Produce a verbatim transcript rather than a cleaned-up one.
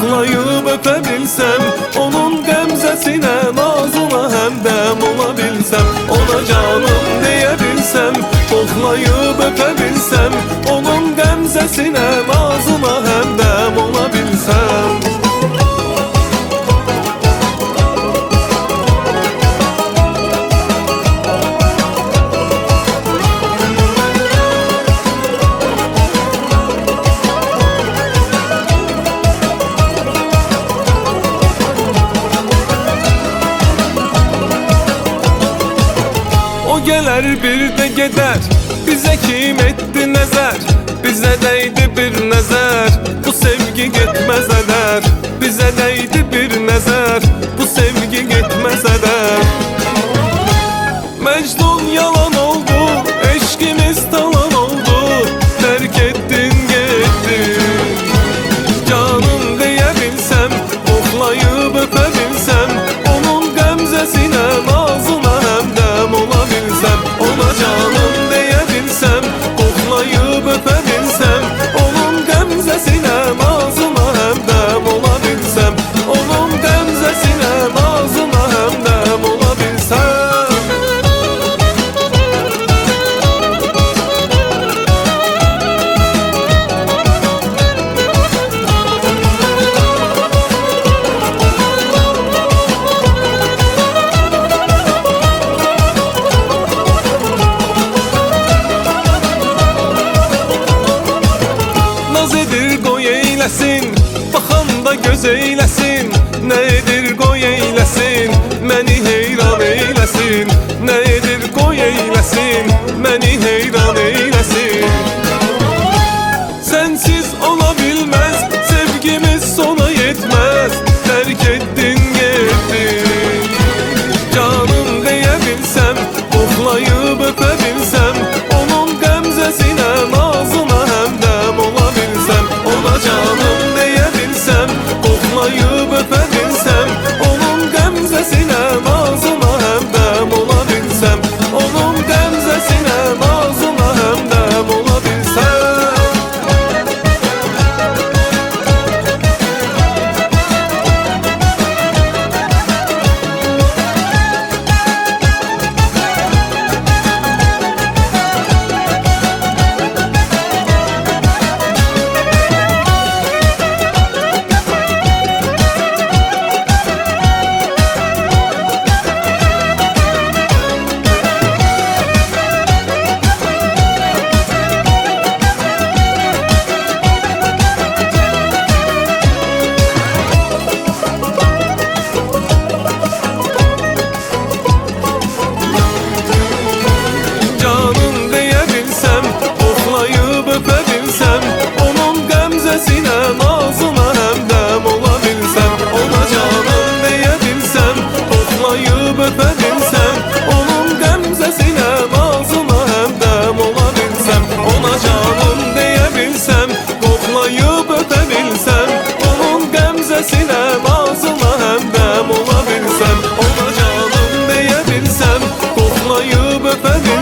koklayıp öpebilsem, onun gemzesine nazına hemdem olabilsem, ona canım diyebilsem, koklayıp öpebilsem, onun gemzesine nazına hemdem olabilsem. O geler bir de gider, bize kim etti nezer, bize değdi bir nezer, bu sevgi gitmez eder. Bize değdi bir nezer, bu sevgi gitmez eder. Mecnun yalan oldu, eşkimiz talan oldu, terk ettin gittin. Canım diyebilsem, koklayıp öpebilsem, onun gemzesine nazına hemdem olabilsem, ona canım diyebilsem, koklayıp öpebilsem, onun gemzesine nazına hemdem olabilsem, onun gemzesine nazına hemdem olabilsem. Naz edir qoy eyləsin, baxan da göz eyləsin. Nə edir qoy eyləsin, məni heyran eyləsin. Nə edir qoy eyləsin, məni heyran eyləsin. Sensiz ola bilməz, sevgimiz sona yetməz, terk ettin gittin. Canım diyebilsem, koklayıp öpebilsem, onun gemzesine nazına hemdem olabilsem, ona canım diyebilsem, koklayıp öpebilsem, onun gemzesine nazına hemdem olabilsem, onun gemzesine nazına hemdem olabilsem. Öpebilsem, onun gemzesine nazına hemdem olabilsem, ona canım diyebilsem, koklayıp öpebilsem, onun gemzesine nazına hemdem olabilsem, ona canım diyebilsem, koklayıp öpebilsem, onun gemzesine nazına hemdem olabilsem, ona canım diyebilsem, koklayıp öpebilsem.